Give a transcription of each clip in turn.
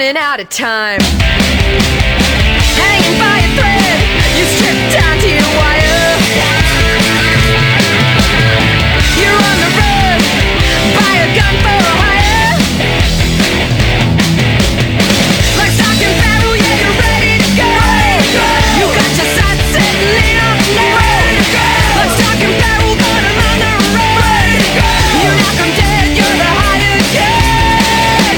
running out of time. Hanging by a thread, you strip down to your wire. You're on the road, buy a gun for a hire. Like stock and barrel, yeah, you're ready to go. You got your sights set and lean on the nail. Like stock and barrel, but I'm on the road. You knock 'em dead, you're the hired kid.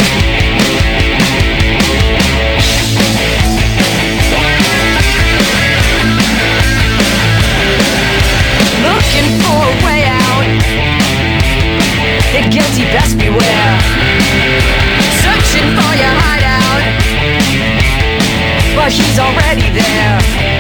Looking for a way out. The guilty best beware. Searching for your hideout, but he's already there.